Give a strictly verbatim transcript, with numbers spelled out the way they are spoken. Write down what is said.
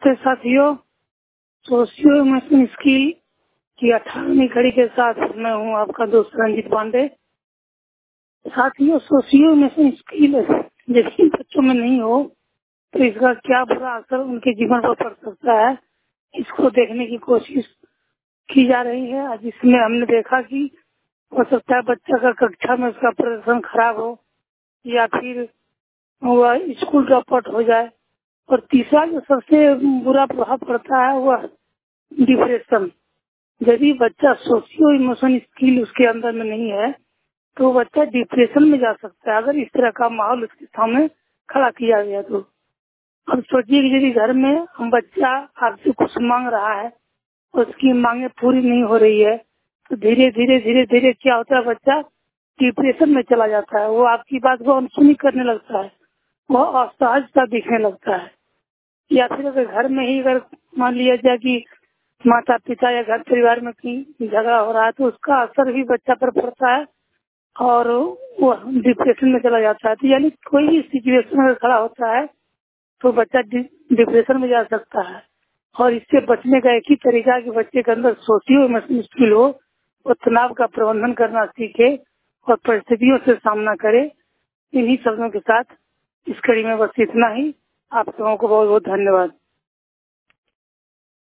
नमस्ते साथियों, socio emotional skill की अठारहवीं कड़ी के साथ मैं हूं आपका दोस्त रंजीत पांडे। साथियों, सोशियो इमोशनल स्किल यदि बच्चों में नहीं हो तो इसका क्या बुरा असर उनके जीवन पर पड़ सकता है, इसको देखने की कोशिश की जा रही है। जिसमें हमने देखा कि हो सकता है बच्चा का कक्षा में उसका प्रदर्शन खराब हो या फिर वह स्कूल ड्रॉप आउट हो जाए। और तीसरा जो सबसे बुरा प्रभाव पड़ता है वह डिप्रेशन। यदि बच्चा सोशियो इमोशनल स्किल उसके अंदर में नहीं है तो बच्चा डिप्रेशन में जा सकता है, अगर इस तरह का माहौल उसके सामने खड़ा किया गया तो। अब सोचिए कि यदि घर में हम बच्चा आपसे कुछ मांग रहा है और उसकी मांगे पूरी नहीं हो रही है तो धीरे धीरे धीरे धीरे क्या होता है, बच्चा डिप्रेशन में चला जाता है। वो आपकी बात को अनसुनी करने लगता है, वह असहजता दिखने लगता है। या फिर अगर घर में ही अगर मान लिया जाए कि माता पिता या घर परिवार में कहीं झगड़ा हो रहा है तो उसका असर भी बच्चा पर पड़ता है और वो डिप्रेशन में चला जाता है। तो यानी कोई भी सिचुएशन अगर खड़ा होता है तो बच्चा डिप्रेशन में जा सकता है। और इससे बचने का एक ही तरीका है कि बच्चे के अंदर सोशियो इमोशनल स्किल हो, वो तनाव का प्रबंधन करना सीखे और परिस्थितियों से सामना करे। इन्हीं शब्दों के साथ इस कड़ी में बस इतना ही। आप सबों को बहुत बहुत धन्यवाद।